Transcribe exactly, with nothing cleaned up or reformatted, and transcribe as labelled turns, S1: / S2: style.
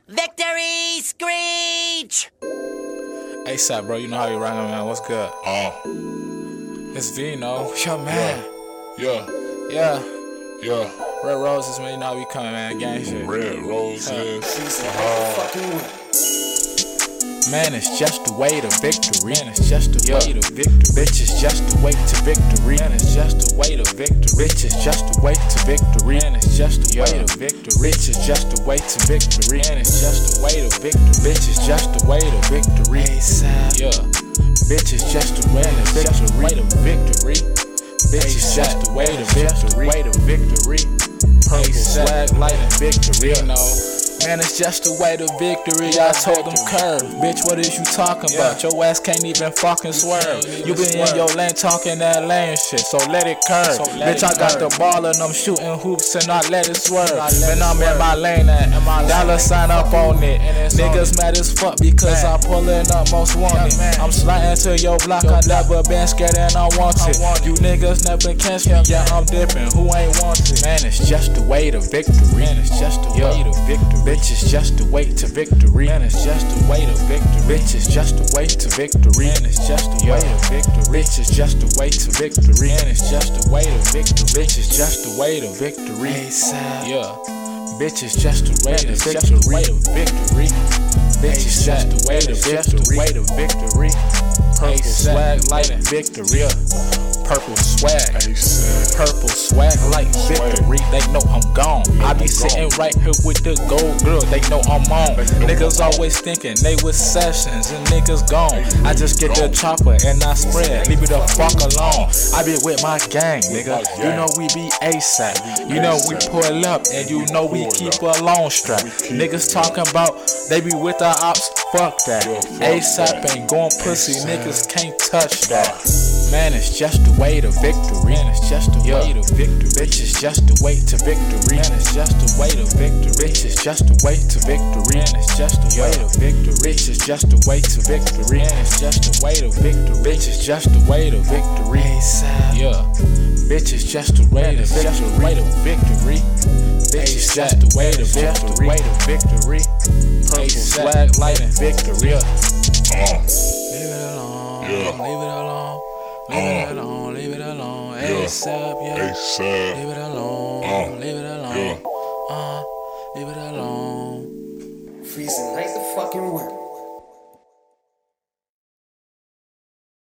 S1: Victory Screech!
S2: ASAP, bro, you know how you rockin', man. What's good?
S3: Uh,
S2: It's Vino. Yo, man.
S3: yeah,
S2: Yeah.
S3: yeah.
S2: Red Roses, man. You know how we coming, man. Gang shit.
S3: Red roses.
S2: Man, it's just the way to victory. Man, it's just the way to victory. Bitch, it's just the way to victory. Man, it's just the way to victory. Bitch, it's just the way to victory. Man, it's just the way to victory. Bitch, it's just the way to victory. Man, it's just the way to victory. Bitch, it's just the way to victory. Yeah. Bitch, it's just the way to victory. Bitch, it's just the way to victory. Way to victory. Purple swag, light and victory. You know. Man, it's just the way to victory. I told them curve. Bitch, what is you talking about? Your ass can't even fucking swerve. You been in your lane talking that lane shit, so let it curve. Bitch, I got the ball and I'm shooting hoops and I let it swerve. Man, I'm in my lane and dollar sign up on it. Niggas mad as fuck because I'm pulling up most wanted. I'm sliding to your block, I never been scared and I want it. You niggas never catch me, yeah, I'm dipping. Who ain't wanted? Man, it's just the way to victory. Man, it's just the way to victory. Bitch, it's just the way to victory. Man, it's just the way to victory. Bitch, it's just the way to victory. Man, it's just the way to victory. Bitch, it's just the way to victory. Man, it's just the way to victory. Bitch, it's just the way to victory. Yeah. Bitch, it's just the way to victory. Bitch, it's just the way to victory. Purple swag, light and victory. Purple swag, purple swag like victory. They know I'm gone. I be sitting right here with the gold girl. They know I'm on. Niggas always thinking they with sessions and niggas gone. I just get the chopper and I spread. Leave it the fuck alone. I be with my gang, nigga. You know we be ASAP. You know we pull up and you know we keep a long strap. Niggas talking about they be with the ops. Fuck that. ASAP ain't going pussy. Niggas can't touch that. Man, it's just the way to victory. Man, it's just the way to victory. Bitch, it's just the way to victory. Man, it's just the way to victory. Bitch, it's just the way to victory. Man, it's just the way to victory. Bitch, it's just the way to victory. Man, it's just the way to victory. Bitch, it's just the way to victory. Yeah. Bitch, it's just the way to victory. Bitch, it's just the way to victory. Purple swag, light and victory.
S3: Uh,
S2: Leave it alone.
S3: Yeah.
S2: Leave it alone. Leave it alone, leave it alone, ASAP, yeah.
S3: ASAP.
S2: Leave it alone,
S3: Uh,
S2: leave it alone,
S3: yeah.
S2: uh, leave it alone.
S4: Freezing like the fucking work.